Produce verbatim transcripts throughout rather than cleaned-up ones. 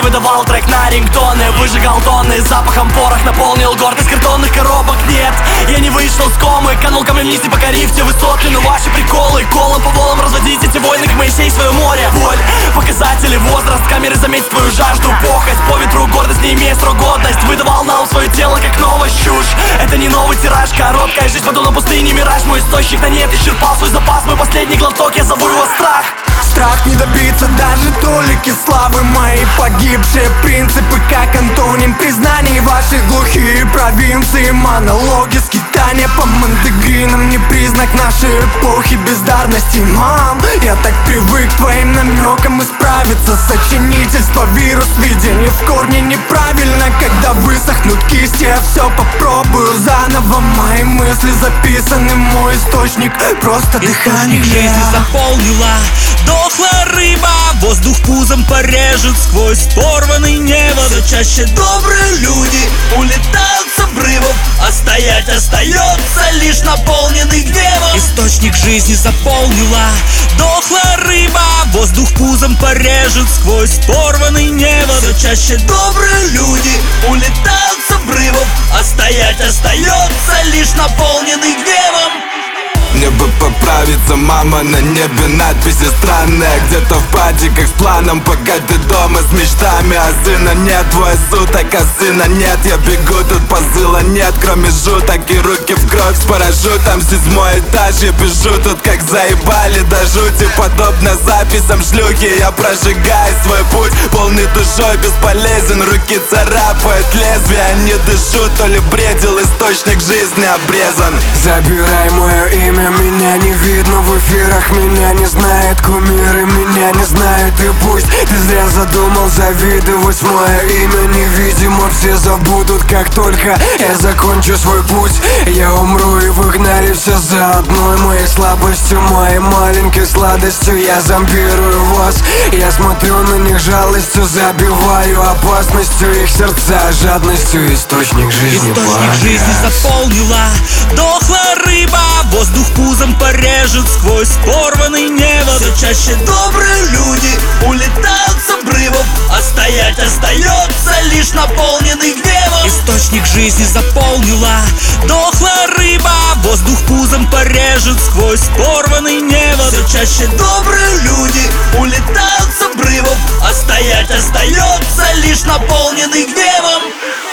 месте выдавал трек на рингтоны. Выжигал тонны, запахом порох наполнил город. Из картонных коробок нет, я не вышел с комы. Канул камнем вниз, не покорив те высоты. Но ваши приколы, колом по волам разводить эти войны. К Моисей свое море, боль, показатели, возраст. Камеры заметят твою жажду, похоть. По ветру гордость, не имеет срок годность. Выдавал на свое тело, как новость, чушь. Это не новый тираж, короткая жизнь, подобно пустыне, мираж. Мой источник на нет исчерпал свой запас. Мой последний глоток, я зову его страх. Страх не добиться даже толики славы. Мои погибшие принципы, как антоним признаний. Ваши глухие провинции, монологи, скитания по мандегринам. Не признак нашей эпохи бездарности. Мам, я так привык к твоим намекам исправиться. Сочинительство, вирус, видение в корне неправильно. Когда высохнут кисти, я все попробую заново. Мои мысли записаны, мой источник просто дыхание. Источник жизни заполнила дохлая рыба, воздух пузом порежет сквозь порванный небо. Все чаще добрые люди улетают с обрывов, а стоять остается лишь наполненный гневом. Источник жизни заполнила дохлая рыба, воздух пузом порежет сквозь порванный небо. Все чаще добрые люди улетают с обрывов, а стоять остается лишь наполненный гневом. Мне бы поправиться, мама, на небе надписи странные. Где-то в падиках с планом, пока ты дома с мечтами. А сына нет, твой суток, а сына нет. Я бегу, тут позыла нет, кроме жуток и руки в кровь с парашютом. Седьмой этаж, я бежу тут как заебали до жути. Подобно записям шлюхи, я прожигаю свой путь. Полный душой, бесполезен, руки царапают лезвия. Не дышу, то ли бредил, источник жизни обрезан. Забирай мое имя, меня не видно в эфирах. Меня не знают кумиры, меня не знают. И пусть ты зря задумал завидовать. Мое имя невидимо, все забудут, как только я закончу свой путь. Я умру и выгнали все заодно. Моей слабостью, моей маленькой сладостью я зомбирую вас. Я смотрю на них жалостью, забиваю опасностью их сердца, жадностью. Источник жизни, источник жизни заполнила дохлая рыба, воздух пузом порежет сквозь порванный небо. Все чаще добрые люди улетают с обрывов, а стоять остается лишь наполненный гневом. Источник жизни заполнила дохлая рыба, воздух пузом порежет сквозь порванный небо. Все чаще добрые люди улетают с обрывов, а стоять остается лишь наполненный гневом.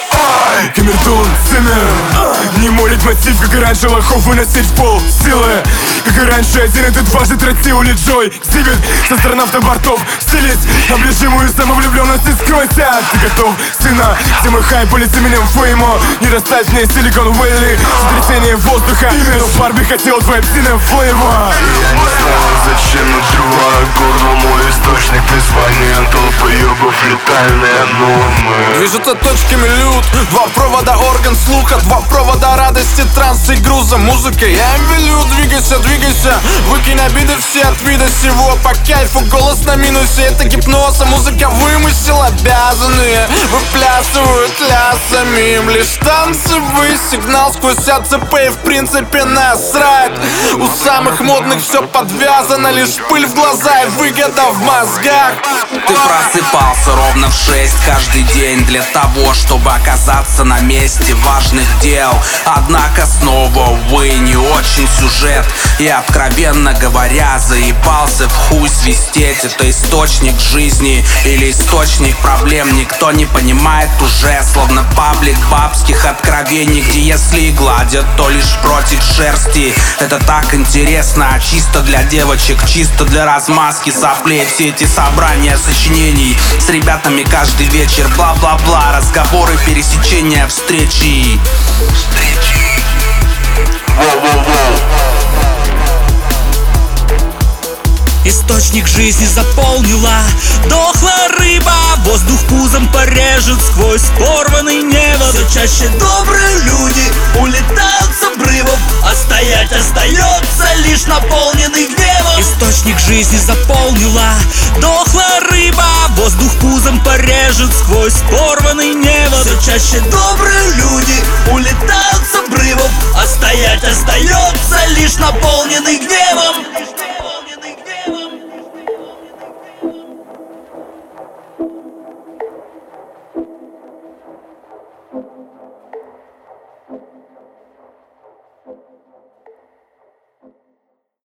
Камертон, сцена. Не молит мотив, как и раньше лохов выносить в пол силы. Как и раньше, один и ты дважды тротил или Джой Экзибит со астронавтов бортов. Стелить оближимую самовлюбленность и скройся. Ты готов, сына, где мой хайп полит именем Феймо. Не достать мне Силикон Вэлли, сотрясение воздуха. Но Барби хотел твоим сыном Флейма. Я не знаю, зачем надрываю горло. Мой источник призвания толпоебов, летальные нормы. Движутся точками люд, два провода, орган слуха. Два провода радости, транса и груза. Музыка, я им велю, двигайся, двигайся. Выкинь обиды все от вида всего. По кайфу, голос на минусе, это гипноз. А музыка вымысел, обязанные выплясывают лясами. Им лишь танцевый сигнал сквозь АЦП. И в принципе насрать. У самых модных все подвязано. Лишь пыль в глаза и выгода в мозгах. Ты просыпался ровно в шесть каждый день для того, чтобы оказаться на месте важных дел. Однако снова, увы, не очень сюжет. И, откровенно говоря, заебался в хуй свистеть. Это источник жизни или источник проблем, никто не понимает уже. Словно паблик бабских откровений, где если и гладят, то лишь против шерсти. Это так интересно, а чисто для девочек, чисто для размазки соплей. Все эти собрания сочинений с ребятами каждый вечер, бла-бла-бла, разговоры, пересечения, встречи. Встречи. Источник жизни заполнила дохлая рыба, воздух пузом порежет сквозь порванный небо. Все чаще добрые люди улетают с обрывов, а стоять остается лишь наполненный гневом. Источник жизни заполнила дохлая рыба, воздух пузом порежет сквозь порванный небо. Все чаще добрые люди улетают с обрывов, а стоять остается лишь наполненный гневом.